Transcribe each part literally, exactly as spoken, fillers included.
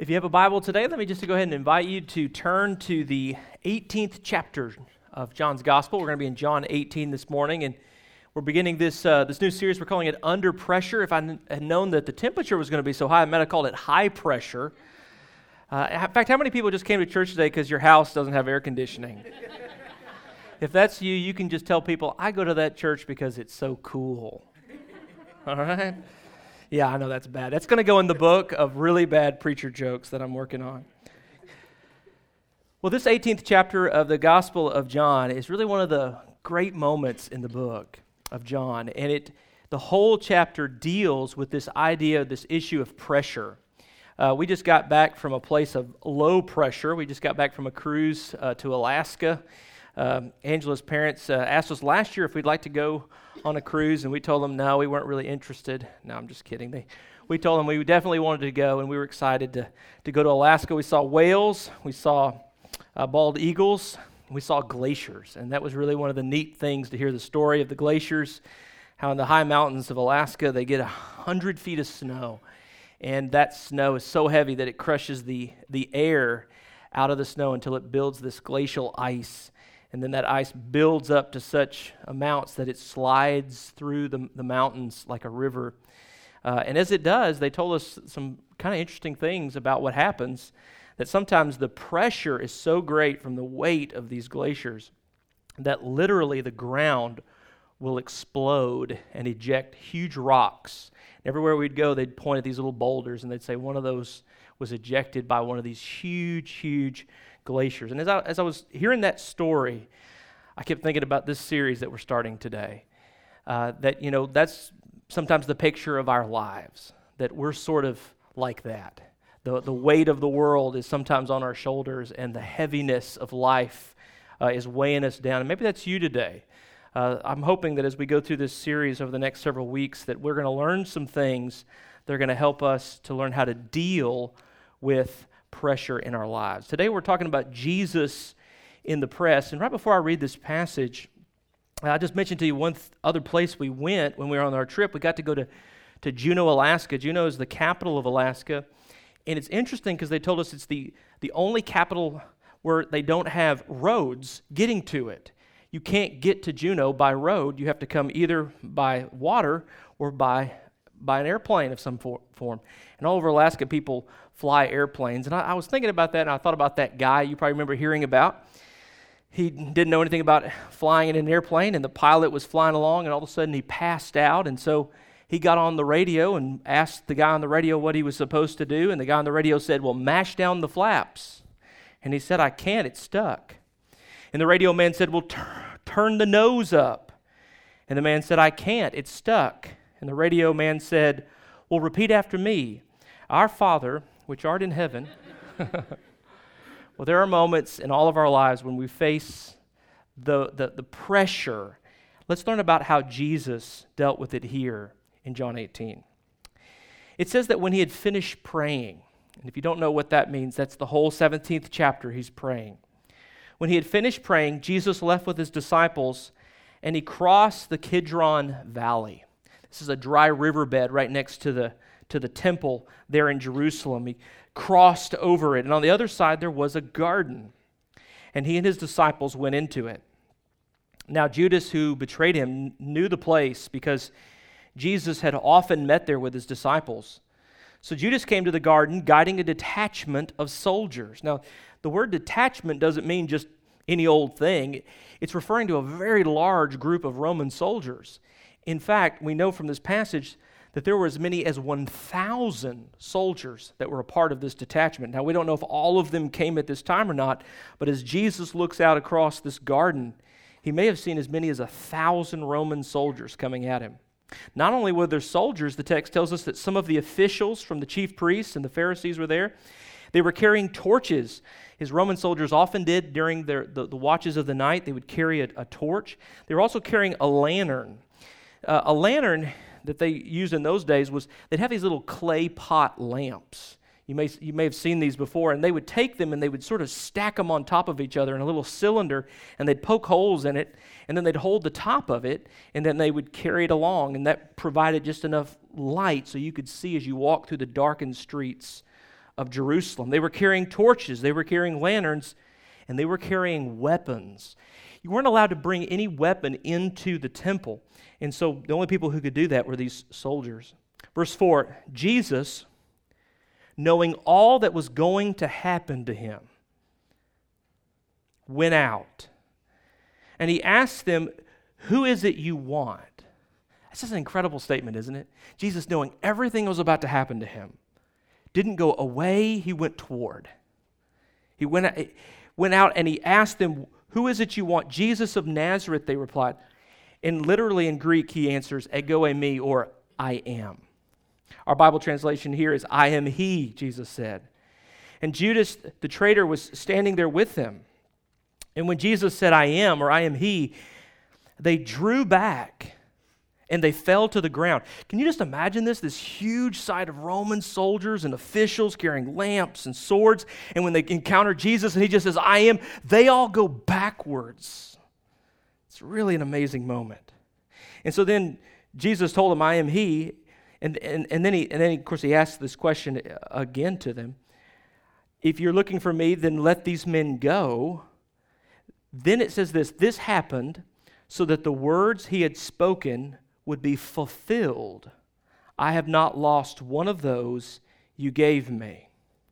If you have a Bible today, let me just go ahead and invite you to turn to the eighteenth chapter of John's Gospel. We're going to be in John eighteen this morning, and we're beginning this uh, this new series. We're calling it Under Pressure. If I kn- had known that the temperature was going to be so high, I might have called it High Pressure. Uh, in fact, how many people just came to church today because your house doesn't have air conditioning? If that's you, you can just tell people, I go to that church because it's so cool. All right? Yeah, I know that's bad. That's going to go in the book of really bad preacher jokes that I'm working on. Well, this eighteenth chapter of the Gospel of John is really one of the great moments in the book of John. And it, the whole chapter deals with this idea, this issue of pressure. Uh, we just got back from a place of low pressure. We just got back from a cruise uh, to Alaska. Um, Angela's parents uh, asked us last year if we'd like to go on a cruise, and we told them no, we weren't really interested. No, I'm just kidding. They, we told them we definitely wanted to go, and we were excited to, to go to Alaska. We saw whales, we saw uh, bald eagles, we saw glaciers, and that was really one of the neat things to hear the story of the glaciers, how in the high mountains of Alaska they get a hundred feet of snow, and that snow is so heavy that it crushes the, the air out of the snow until it builds this glacial ice. And then that ice builds up to such amounts that it slides through the, the mountains like a river. Uh, and as it does, they told us some kind of interesting things about what happens, that sometimes the pressure is so great from the weight of these glaciers that literally the ground will explode and eject huge rocks. Everywhere we'd go, they'd point at these little boulders, and they'd say one of those was ejected by one of these huge, huge glaciers. And as I, as I was hearing that story, I kept thinking about this series that we're starting today. Uh, that, you know, that's sometimes the picture of our lives, that we're sort of like that. The, the weight of the world is sometimes on our shoulders, and the heaviness of life uh, is weighing us down. And maybe that's you today. Uh, I'm hoping that as we go through this series over the next several weeks, that we're going to learn some things that are going to help us to learn how to deal with pressure in our lives. Today we're talking about Jesus in the press, and right before I read this passage, I just mentioned to you one th- other place we went when we were on our trip. We got to go to, to Juneau, Alaska. Juneau is the capital of Alaska, and it's interesting because they told us it's the, the only capital where they don't have roads getting to it. You can't get to Juneau by road. You have to come either by water or by by an airplane of some for, form. And all over Alaska, people fly airplanes. And I, I was thinking about that, and I thought about that guy you probably remember hearing about. He didn't know anything about flying in an airplane, and the pilot was flying along, and all of a sudden he passed out. And so he got on the radio and asked the guy on the radio what he was supposed to do. And the guy on the radio said, well, mash down the flaps. And he said, I can't, it's stuck. And the radio man said, well, tur- turn the nose up. And the man said, I can't, it's stuck. And the radio man said, well, repeat after me. Our Father, which art in heaven. Well, there are moments in all of our lives when we face the, the, the pressure. Let's learn about how Jesus dealt with it here in John eighteen. It says that when he had finished praying, and if you don't know what that means, that's the whole seventeenth chapter he's praying. When he had finished praying, Jesus left with his disciples, and he crossed the Kidron Valley. This is a dry riverbed right next to the, to the temple there in Jerusalem. He crossed over it, and on the other side there was a garden, and he and his disciples went into it. Now Judas, who betrayed him, knew the place because Jesus had often met there with his disciples. So Judas came to the garden guiding a detachment of soldiers. Now, the word detachment doesn't mean just any old thing. It's referring to a very large group of Roman soldiers. In fact, we know from this passage that there were as many as one thousand soldiers that were a part of this detachment. Now, we don't know if all of them came at this time or not, but as Jesus looks out across this garden, he may have seen as many as a thousand Roman soldiers coming at him. Not only were there soldiers, the text tells us that some of the officials from the chief priests and the Pharisees were there. They were carrying torches, as Roman soldiers often did during their, the, the watches of the night. They would carry a, a torch. They were also carrying a lantern. Uh, a lantern that they used in those days was, they'd have these little clay pot lamps. You may, you may have seen these before, and they would take them and they would sort of stack them on top of each other in a little cylinder, and they'd poke holes in it, and then they'd hold the top of it, and then they would carry it along, and that provided just enough light so you could see as you walk through the darkened streets of Jerusalem. They were carrying torches, they were carrying lanterns, and they were carrying weapons. You weren't allowed to bring any weapon into the temple. And so the only people who could do that were these soldiers. Verse four, Jesus, knowing all that was going to happen to him, went out. And he asked them, "Who is it you want?" That's just an incredible statement, isn't it? Jesus, knowing everything that was about to happen to him, didn't go away, he went toward. He went out, went out and he asked them, "Who is it you want?" "Jesus of Nazareth," they replied. And literally in Greek, he answers, "Ego eimi," or "I am." Our Bible translation here is, "I am he," Jesus said. And Judas, the traitor, was standing there with them. And when Jesus said, "I am," or "I am he," they drew back and they fell to the ground. Can you just imagine this? This huge sight of Roman soldiers and officials carrying lamps and swords. And when they encounter Jesus and he just says, "I am," they all go backwards. It's really an amazing moment. And so then Jesus told them, "I am he." And, and, and, then, he, and then, he, of course, he asked this question again to them. "If you're looking for me, then let these men go." Then it says this, "This happened so that the words he had spoken would be fulfilled. I have not lost one of those you gave me."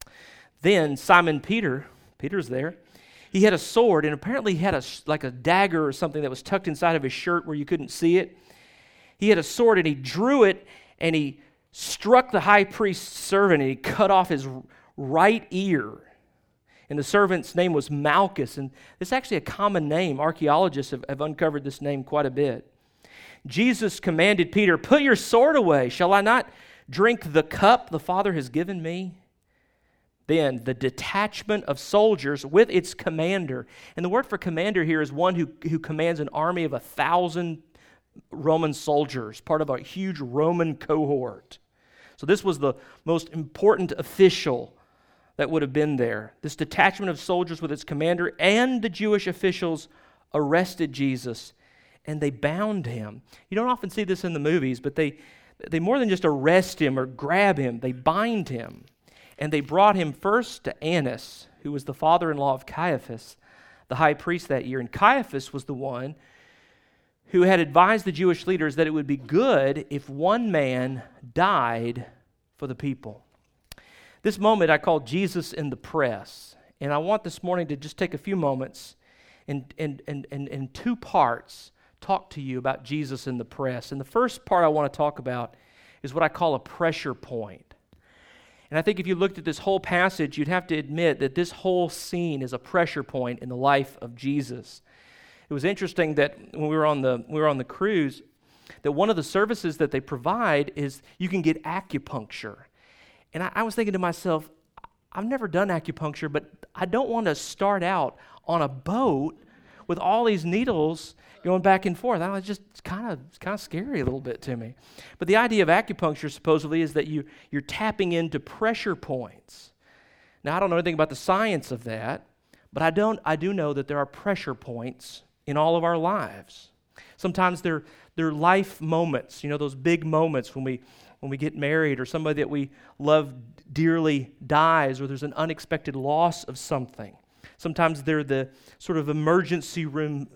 Then Simon Peter, Peter's there, he had a sword, and apparently he had a, like a dagger or something that was tucked inside of his shirt where you couldn't see it. He had a sword, and he drew it, and he struck the high priest's servant, and he cut off his right ear. And the servant's name was Malchus, and this is actually a common name. Archaeologists have, have uncovered this name quite a bit. Jesus commanded Peter, "Put your sword away. Shall I not drink the cup the Father has given me?" Then the detachment of soldiers with its commander, and the word for commander here is one who, who commands an army of a thousand Roman soldiers, part of a huge Roman cohort. So this was the most important official that would have been there. This detachment of soldiers with its commander and the Jewish officials arrested Jesus, and they bound him. You don't often see this in the movies, but they, they more than just arrest him or grab him, they bind him. And they brought him first to Annas, who was the father-in-law of Caiaphas, the high priest that year. And Caiaphas was the one who had advised the Jewish leaders that it would be good if one man died for the people. This moment I call Jesus in the press. And I want this morning to just take a few moments and in, in, in, in two parts talk to you about Jesus in the press. And the first part I want to talk about is what I call a pressure point. And I think if you looked at this whole passage, you'd have to admit that this whole scene is a pressure point in the life of Jesus. It was interesting that when we were on the we were on the cruise, that one of the services that they provide is you can get acupuncture. And I, I was thinking to myself, I've never done acupuncture, but I don't want to start out on a boat with all these needles going back and forth. I was just kind of it's kind of scary a little bit to me. But the idea of acupuncture supposedly is that you you're tapping into pressure points. Now I don't know anything about the science of that, but I don't I do know that there are pressure points in all of our lives. Sometimes they're they're life moments, you know, those big moments when we when we get married or somebody that we love dearly dies or there's an unexpected loss of something. Sometimes they're the sort of emergency room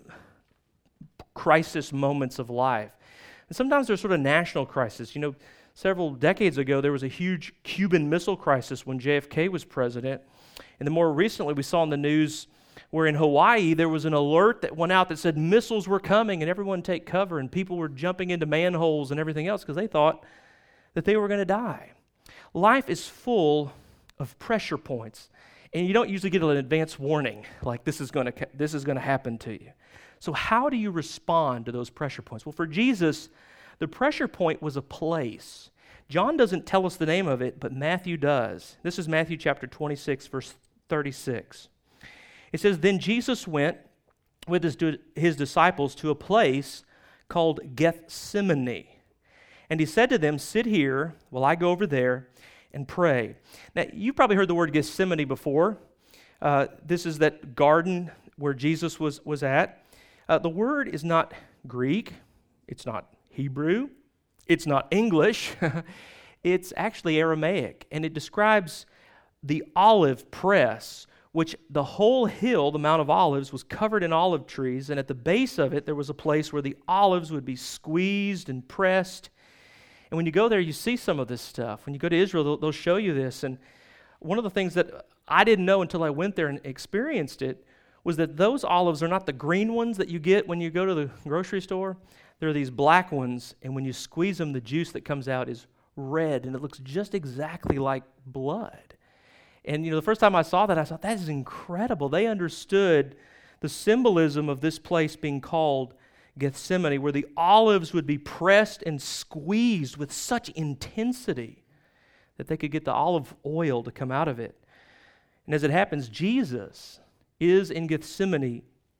crisis moments of life. And sometimes they're sort of national crisis. You know, several decades ago, there was a huge Cuban Missile Crisis when J F K was president. And then more recently, we saw in the news where in Hawaii, there was an alert that went out that said missiles were coming and everyone take cover, and people were jumping into manholes and everything else because they thought that they were going to die. Life is full of pressure points, and you don't usually get an advance warning like this is going to this is going to happen to you. So how do you respond to those pressure points? Well, for Jesus, the pressure point was a place. John doesn't tell us the name of it, but Matthew does. This is Matthew chapter twenty-six, verse thirty-six. It says, "Then Jesus went with his, his disciples to a place called Gethsemane. And he said to them, 'Sit here while I go over there and pray.'" Now, you've probably heard the word Gethsemane before. Uh, this is that garden where Jesus was, was at. Uh, the word is not Greek. It's not Hebrew. It's not English. It's actually Aramaic. And it describes the olive press, which the whole hill, the Mount of Olives, was covered in olive trees, and at the base of it there was a place where the olives would be squeezed and pressed. And when you go there, you see some of this stuff. When you go to Israel, they'll, they'll show you this. And one of the things that I didn't know until I went there and experienced it was that those olives are not the green ones that you get when you go to the grocery store. They're these black ones, and when you squeeze them, the juice that comes out is red, and it looks just exactly like blood. And, you know, the first time I saw that, I thought, that is incredible. They understood the symbolism of this place being called Gethsemane, where the olives would be pressed and squeezed with such intensity that they could get the olive oil to come out of it. And as it happens, Jesus is in Gethsemane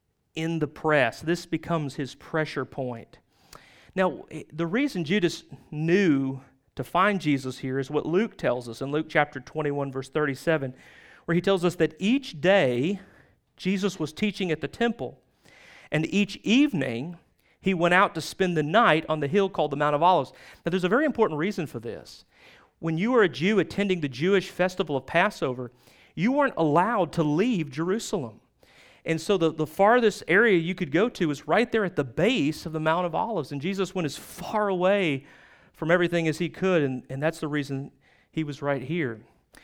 in the press. This becomes his pressure point. Now, the reason Judas knew to find Jesus here is what Luke tells us in Luke chapter twenty-one, verse thirty-seven, where he tells us that each day Jesus was teaching at the temple, and each evening he went out to spend the night on the hill called the Mount of Olives. Now, there's a very important reason for this. When you were a Jew attending the Jewish festival of Passover, you weren't allowed to leave Jerusalem. And so the, the farthest area you could go to was right there at the base of the Mount of Olives. And Jesus went as far away from everything as he could, and, and that's the reason he was right here.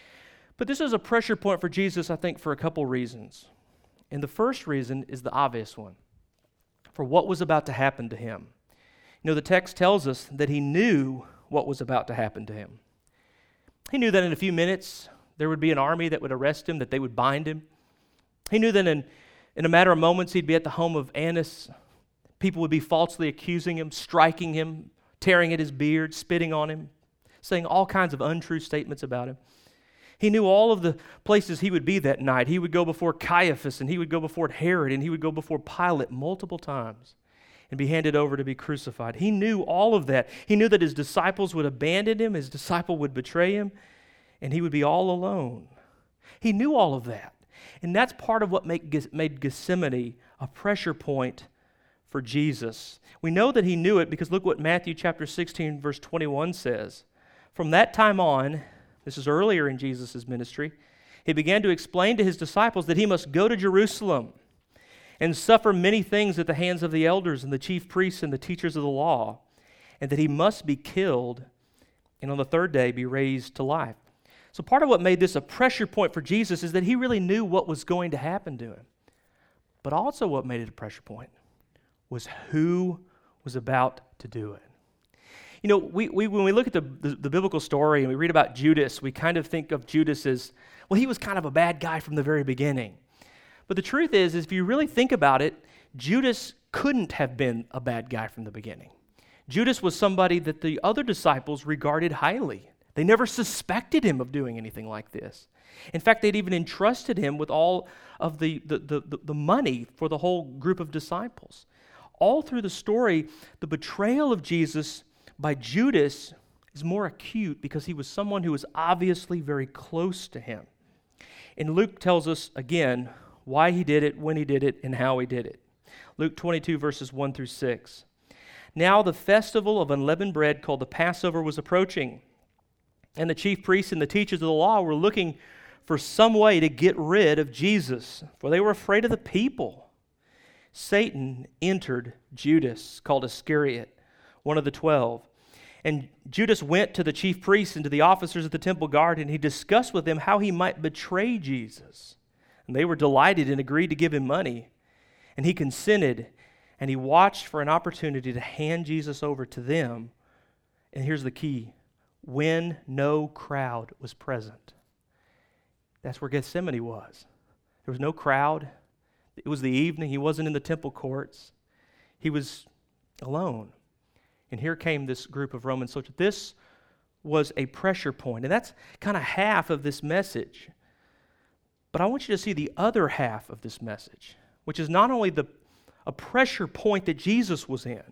But this is a pressure point for Jesus, I think, for a couple reasons. And the first reason is the obvious one, for what was about to happen to him. You know, the text tells us that he knew what was about to happen to him. He knew that in a few minutes there would be an army that would arrest him, that they would bind him. He knew that in In a matter of moments, he'd be at the home of Annas. People would be falsely accusing him, striking him, tearing at his beard, spitting on him, saying all kinds of untrue statements about him. He knew all of the places he would be that night. He would go before Caiaphas, and he would go before Herod, and he would go before Pilate multiple times and be handed over to be crucified. He knew all of that. He knew that his disciples would abandon him, his disciple would betray him, and he would be all alone. He knew all of that. And that's part of what made, made Gethsemane a pressure point for Jesus. We know that he knew it because look what Matthew chapter sixteen, verse twenty-one says. From that time on, this is earlier in Jesus' ministry, he began to explain to his disciples that he must go to Jerusalem and suffer many things at the hands of the elders and the chief priests and the teachers of the law, and that he must be killed and on the third day be raised to life. So part of what made this a pressure point for Jesus is that he really knew what was going to happen to him. But also what made it a pressure point was who was about to do it. You know, we, we when we look at the, the, the biblical story and we read about Judas, we kind of think of Judas as, well, he was kind of a bad guy from the very beginning. But the truth is, is if you really think about it, Judas couldn't have been a bad guy from the beginning. Judas was somebody that the other disciples regarded highly. They never suspected him of doing anything like this. In fact, they'd even entrusted him with all of the, the, the, the money for the whole group of disciples. All through the story, the betrayal of Jesus by Judas is more acute because he was someone who was obviously very close to him. And Luke tells us, again, why he did it, when he did it, and how he did it. Luke twenty-two, verses one through six. Now the festival of unleavened bread called the Passover was approaching. And the chief priests and the teachers of the law were looking for some way to get rid of Jesus, for they were afraid of the people. Satan entered Judas, called Iscariot, one of the twelve. And Judas went to the chief priests and to the officers of the temple guard, and he discussed with them how he might betray Jesus. And they were delighted and agreed to give him money. And he consented, and he watched for an opportunity to hand Jesus over to them. And here's the key. When no crowd was present. That's where Gethsemane was. There was no crowd. It was the evening. He wasn't in the temple courts. He was alone. And here came this group of Roman soldiers. This was a pressure point, and that's kind of half of this message. But I want you to see the other half of this message, which is not only the a pressure point that Jesus was in,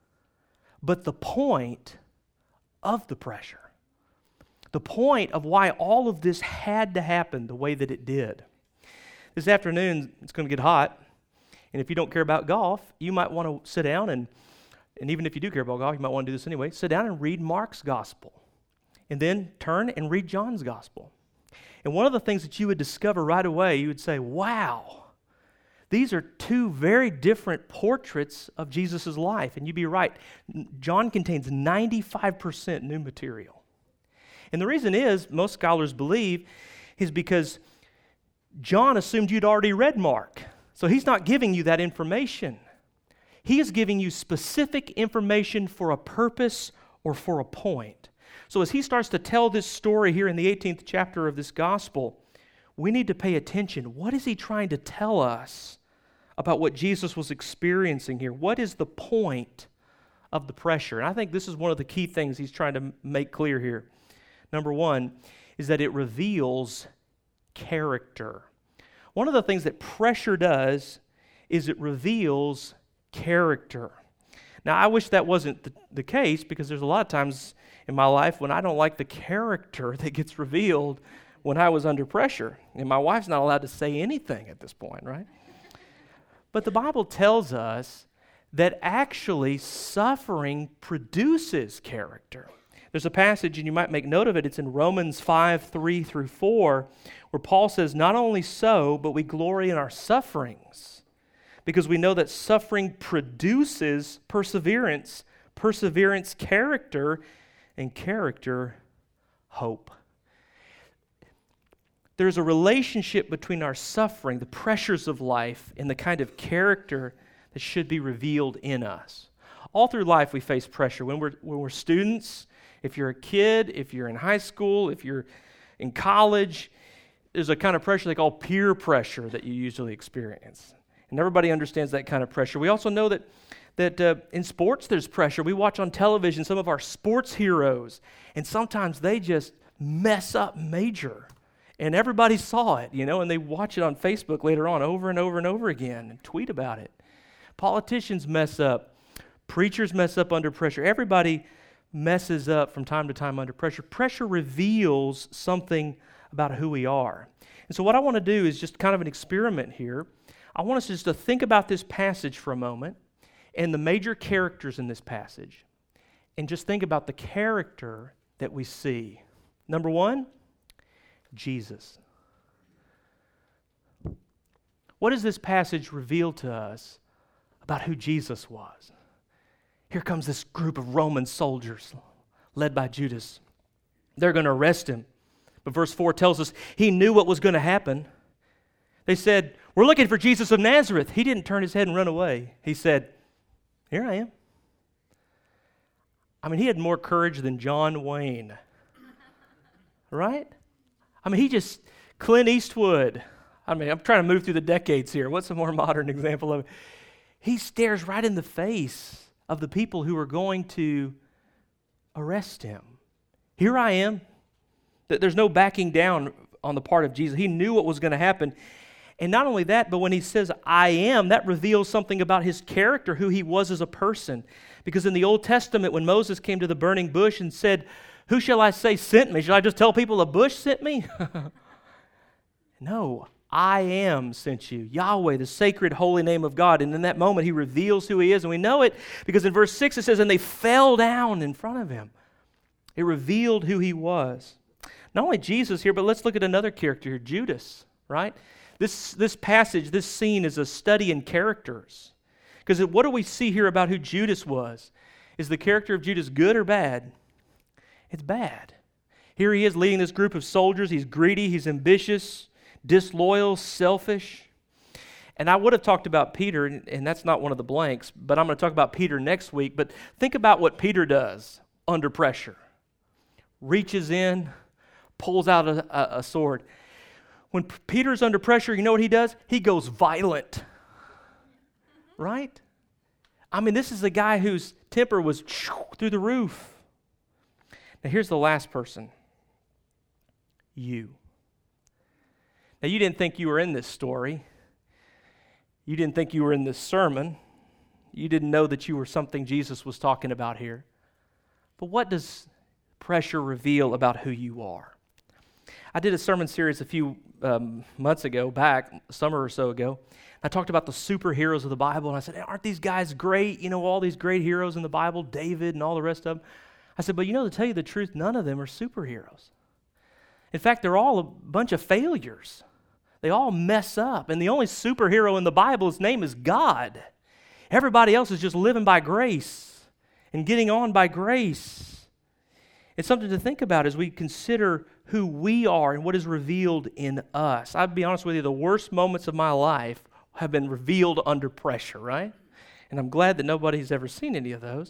but the point of the pressure. The point of why all of this had to happen the way that it did. This afternoon, it's going to get hot, and if you don't care about golf, you might want to sit down, and, and even if you do care about golf, you might want to do this anyway, sit down and read Mark's gospel, and then turn and read John's gospel. And one of the things that you would discover right away, you would say, wow, these are two very different portraits of Jesus' life. And you'd be right. John contains ninety-five percent new material. And the reason is, most scholars believe, is because John assumed you'd already read Mark. So he's not giving you that information. He is giving you specific information for a purpose or for a point. So as he starts to tell this story here in the eighteenth chapter of this gospel, we need to pay attention. What is he trying to tell us about what Jesus was experiencing here? What is the point of the pressure? And I think this is one of the key things he's trying to make clear here. Number one is that it reveals character. One of the things that pressure does is it reveals character. Now, I wish that wasn't the, the case, because there's a lot of times in my life when I don't like the character that gets revealed when I was under pressure. And my wife's not allowed to say anything at this point, right? But the Bible tells us that actually suffering produces character. There's a passage, and you might make note of it, it's in Romans five, three through four, where Paul says, not only so, but we glory in our sufferings, because we know that suffering produces perseverance, perseverance, character, and character, hope. There's a relationship between our suffering, the pressures of life, and the kind of character that should be revealed in us. All through life we face pressure. When we're, when we're students, if you're a kid, if you're in high school, if you're in college, there's a kind of pressure they call peer pressure that you usually experience. And everybody understands that kind of pressure. We also know that, that uh, in sports there's pressure. We watch on television some of our sports heroes, and sometimes they just mess up major. And everybody saw it, you know, and they watch it on Facebook later on over and over and over again and tweet about it. Politicians mess up. Preachers mess up under pressure. Everybody messes up from time to time under pressure. Pressure reveals something about who we are. And so what I want to do is just kind of an experiment here. I want us just to think about this passage for a moment and the major characters in this passage, and just think about the character that we see. Number one, Jesus. What does this passage reveal to us about who Jesus was? Here comes this group of Roman soldiers led by Judas. They're going to arrest him. But verse four tells us he knew what was going to happen. They said, we're looking for Jesus of Nazareth. He didn't turn his head and run away. He said, here I am. I mean, he had more courage than John Wayne. Right? I mean, he just, Clint Eastwood. I mean, I'm trying to move through the decades here. What's a more modern example of it? He stares right in the face of the people who are going to arrest him. Here I am. There's no backing down on the part of Jesus. He knew what was going to happen. And not only that, but when he says, I am, that reveals something about his character, who he was as a person. Because in the Old Testament, when Moses came to the burning bush and said, who shall I say sent me? Should I just tell people a bush sent me? No, I am sent you. Yahweh, the sacred holy name of God. And in that moment, he reveals who he is. And we know it because in verse six it says, and they fell down in front of him. It revealed who he was. Not only Jesus here, but let's look at another character here, Judas, right? This, this passage, this scene is a study in characters. Because what do we see here about who Judas was? Is the character of Judas good or bad? It's bad. Here he is leading this group of soldiers. He's greedy, he's ambitious, disloyal, selfish. And I would have talked about Peter, and that's not one of the blanks, but I'm going to talk about Peter next week. But think about what Peter does under pressure. Reaches in, pulls out a, a, a sword. When P- Peter's under pressure, you know what he does? He goes violent. Right? I mean, this is a guy whose temper was through the roof. Now, here's the last person. You. Now, you didn't think you were in this story. You didn't think you were in this sermon. You didn't know that you were something Jesus was talking about here. But what does pressure reveal about who you are? I did a sermon series a few um, months ago, back, a summer or so ago. I talked about the superheroes of the Bible, and I said, aren't these guys great? You know, all these great heroes in the Bible, David and all the rest of them. I said, but you know, to tell you the truth, none of them are superheroes. In fact, they're all a bunch of failures. They all mess up. And the only superhero in the Bible, his name is God. Everybody else is just living by grace and getting on by grace. It's something to think about as we consider who we are and what is revealed in us. I'll be honest with you, the worst moments of my life have been revealed under pressure, right? And I'm glad that nobody's ever seen any of those.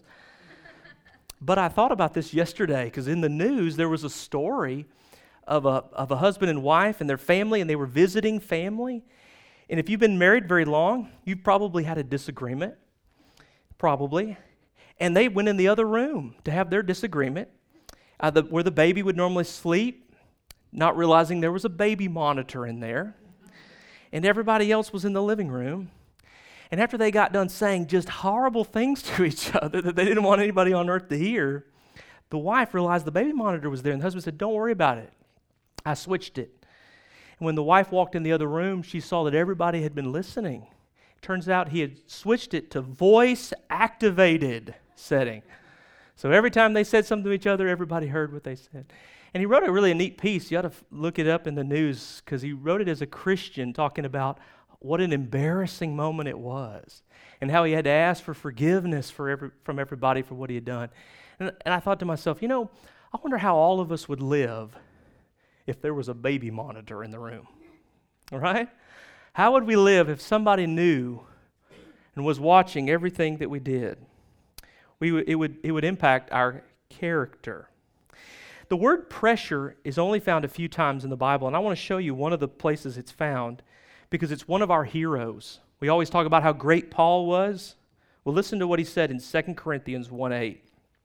But I thought about this yesterday because in the news there was a story of a of a husband and wife and their family, and they were visiting family. And if you've been married very long, you've probably had a disagreement, probably. And they went in the other room to have their disagreement, uh, the, where the baby would normally sleep, not realizing there was a baby monitor in there. And everybody else was in the living room. And after they got done saying just horrible things to each other that they didn't want anybody on earth to hear, the wife realized the baby monitor was there, and the husband said, "Don't worry about it. I switched it." And when the wife walked in the other room, she saw that everybody had been listening. Turns out he had switched it to voice-activated setting. So every time they said something to each other, everybody heard what they said. And he wrote a really neat piece. You ought to f- look it up in the news, because he wrote it as a Christian, talking about what an embarrassing moment it was and how he had to ask for forgiveness for every, from everybody for what he had done. And, and I thought to myself, you know, I wonder how all of us would live if there was a baby monitor in the room, all right? How would we live if somebody knew and was watching everything that we did? We w- it would it would impact our character. The word pressure is only found a few times in the Bible, and I want to show you one of the places it's found because it's one of our heroes. We always talk about how great Paul was. Well, listen to what he said in Second Corinthians one eight.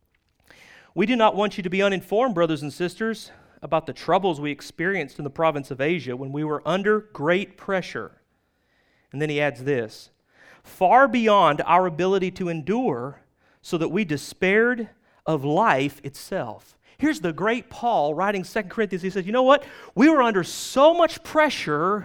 "We do not want you to be uninformed, brothers and sisters, about the troubles we experienced in the province of Asia when we were under great pressure." And then he adds this, "far beyond our ability to endure, so that we despaired of life itself." Here's the great Paul writing Second Corinthians. He says, you know what? We were under so much pressure,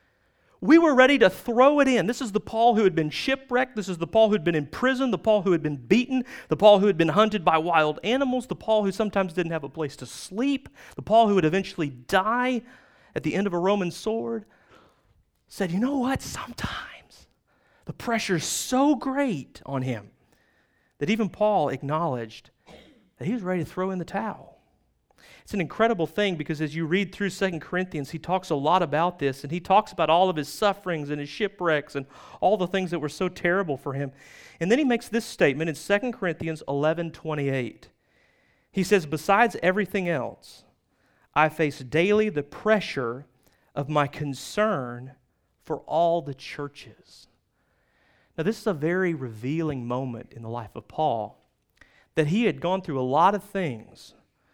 we were ready to throw it in. This is the Paul who had been shipwrecked. This is the Paul who had been in prison, the Paul who had been beaten, the Paul who had been hunted by wild animals, the Paul who sometimes didn't have a place to sleep, the Paul who would eventually die at the end of a Roman sword. Said, you know what? Sometimes the pressure is so great on him that even Paul acknowledged that he was ready to throw in the towel. It's an incredible thing because as you read through Second Corinthians, he talks a lot about this, and he talks about all of his sufferings and his shipwrecks and all the things that were so terrible for him. And then he makes this statement in Second Corinthians eleven twenty-eight. He says, "Besides everything else, I face daily the pressure of my concern for all the churches." Now, this is a very revealing moment in the life of Paul, that he had gone through a lot of things,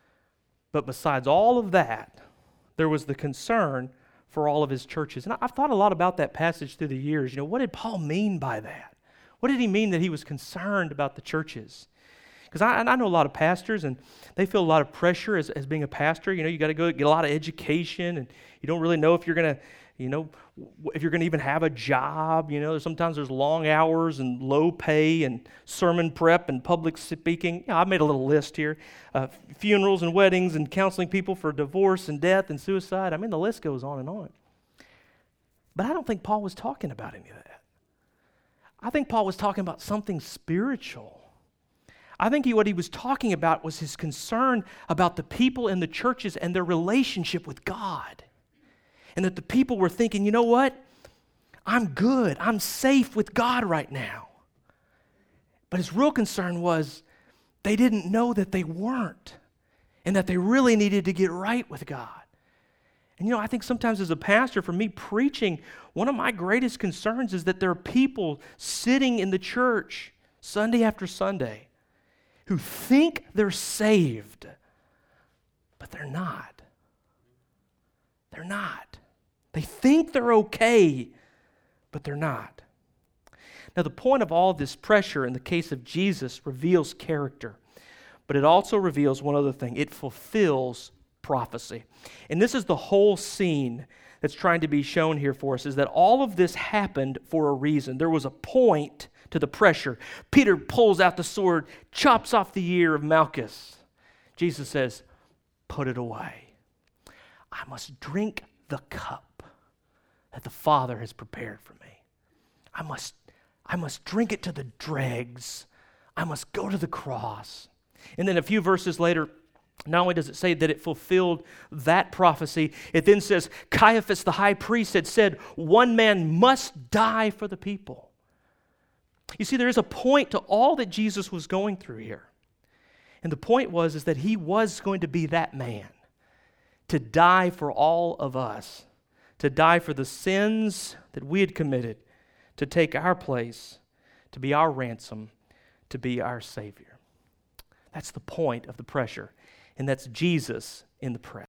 but besides all of that, there was the concern for all of his churches. And I've thought a lot about that passage through the years. You know, what did Paul mean by that? What did he mean that he was concerned about the churches? Because I, I know a lot of pastors, and they feel a lot of pressure as, as being a pastor. You know, you got to go get a lot of education, and you don't really know if you're going to, you know, if you're going to even have a job. You know, sometimes there's long hours and low pay and sermon prep and public speaking. Yeah, I made a little list here. Uh, funerals and weddings and counseling people for divorce and death and suicide. I mean, the list goes on and on. But I don't think Paul was talking about any of that. I think Paul was talking about something spiritual. I think he, what he was talking about was his concern about the people in the churches and their relationship with God. And that the people were thinking, you know what? I'm good. I'm safe with God right now. But his real concern was they didn't know that they weren't, and that they really needed to get right with God. And you know, I think sometimes as a pastor, for me preaching, one of my greatest concerns is that there are people sitting in the church Sunday after Sunday who think they're saved, but they're not. They're not. They think they're okay, but they're not. Now, the point of all this pressure in the case of Jesus reveals character, but it also reveals one other thing. It fulfills prophecy. And this is the whole scene that's trying to be shown here for us, is that all of this happened for a reason. There was a point to the pressure. Peter pulls out the sword, chops off the ear of Malchus. Jesus says, put it away. I must drink the cup that the Father has prepared for me. I must, I must drink it to the dregs. I must go to the cross. And then a few verses later, not only does it say that it fulfilled that prophecy, it then says Caiaphas the high priest had said, one man must die for the people. You see, there is a point to all that Jesus was going through here. And the point was is that he was going to be that man, to die for all of us, to die for the sins that we had committed, to take our place, to be our ransom, to be our Savior. That's the point of the pressure, and that's Jesus in the press.